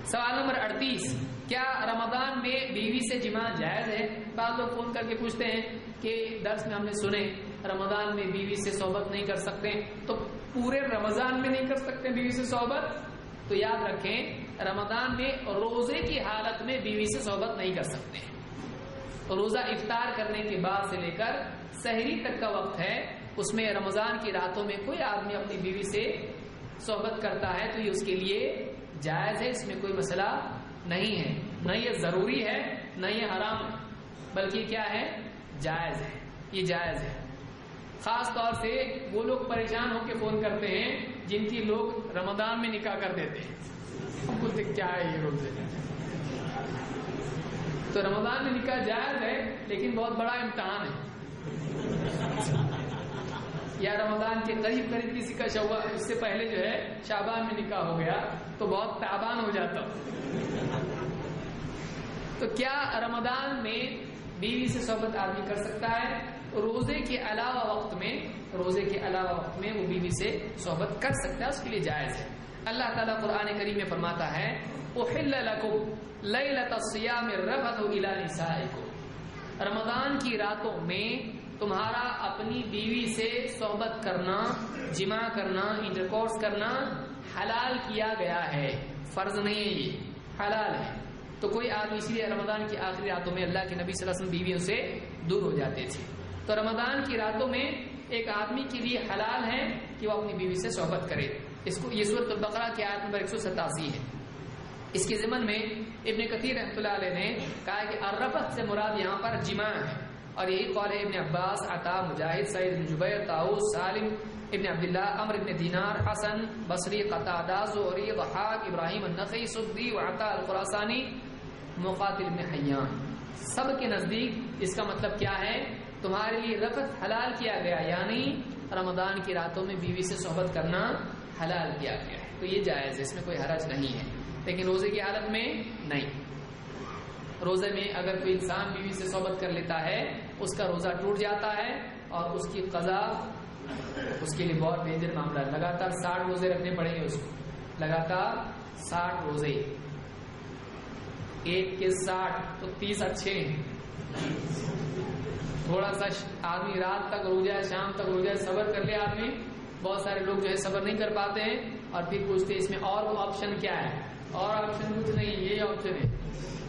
سوال نمبر 38، کیا رمضان میں بیوی سے جماع جائز ہے؟ بعض لوگ فون کر کے پوچھتے ہیں کہ درس میں ہم نے سنے رمضان میں بیوی سے صحبت نہیں کر سکتے، تو پورے رمضان میں نہیں کر سکتے بیوی سے صحبت؟ تو یاد رکھیں رمضان میں روزے کی حالت میں بیوی سے صحبت نہیں کر سکتے ہیں۔ روزہ افطار کرنے کے بعد سے لے کر سحری تک کا وقت ہے، اس میں رمضان کی راتوں میں کوئی آدمی اپنی بیوی سے صحبت کرتا ہے تو یہ اس کے لیے جائز ہے، اس میں کوئی مسئلہ نہیں ہے، نہ یہ ضروری ہے نہ یہ حرام ہے، بلکہ کیا ہے؟ جائز ہے، یہ جائز ہے۔ خاص طور سے وہ لوگ پریشان ہو کے فون کرتے ہیں جن کی لوگ رمضان میں نکاح کر دیتے ہیں، ہم بولتے کیا ہے یہ روزے؟ تو رمضان میں نکاح جائز ہے لیکن بہت بڑا امتحان ہے، یا رمضان کے قریب قریب کسی کا اس سے پہلے جو ہے شعبان میں نکاح ہو گیا تو بہت تعبان ہو جاتا۔ تو کیا رمضان میں بیوی سے صحبت آدمی کر سکتا ہے؟ روزے کے علاوہ وقت میں وہ بیوی سے صحبت کر سکتا ہے، اس کے لیے جائز ہے۔ اللہ تعالیٰ قرآن کریم میں فرماتا ہے احل لکم لیلۃ الصیام الرفث الی نسائکم، رمضان کی راتوں میں تمہارا اپنی بیوی سے صحبت کرنا، جماع کرنا، انٹرکورس کرنا حلال کیا گیا ہے، فرض نہیں ہے، یہ حلال ہے۔ تو کوئی آدمی اس لیے رمضان کی آخری راتوں میں اللہ کے نبی صلی اللہ علیہ وسلم بیویوں سے دور ہو جاتے تھے، تو رمضان کی راتوں میں ایک آدمی کے لیے حلال ہے کہ وہ اپنی بیوی سے صحبت کرے۔ اس کو یہ سورۃ البقرہ کی آیت نمبر 187 ہے۔ اس کے ضمن میں ابن کثیر رحمۃ اللہ علیہ نے کہا کہ الرفث سے مراد یہاں پر جماع ہے، اور یہی قول ہے ابن عباس، عطا، مجاہد، سعید بن جبیر، طاؤوس، سالم ابن عبداللہ، عمرو ابن دینار، حسن بصری، قتادہ، زہری، ضحاک، ابراہیم النخعی، سدی، وعطا الخراسانی، مقاتل ابن حیان، سب کے نزدیک اس کا مطلب کیا ہے؟ تمہارے لیے رفث حلال کیا گیا، یعنی رمضان کی راتوں میں بیوی سے صحبت کرنا حلال کیا گیا ہے، تو یہ جائز ہے، اس میں کوئی حرج نہیں ہے، لیکن روزے کی حالت میں نہیں۔ روزے میں اگر کوئی انسان بیوی سے صحبت کر لیتا ہے اس کا روزہ ٹوٹ جاتا ہے اور اس کی قضا اس کے لیے بہت ڈینجر معاملہ ہے، لگاتار 60 روزے رکھنے پڑیں گے اس کو، لگاتار 60 روزے، ایک کے 60 تو 30 اچھے ہیں، تھوڑا سا آدمی رات تک رو جائے، شام تک رو جائے، صبر کر لے آدمی۔ بہت سارے لوگ جو ہے صبر نہیں کر پاتے ہیں اور پھر پوچھتے ہیں اس میں اور وہ آپشن کیا ہے، اور آپشن کچھ نہیں، یہی آپشن ہے،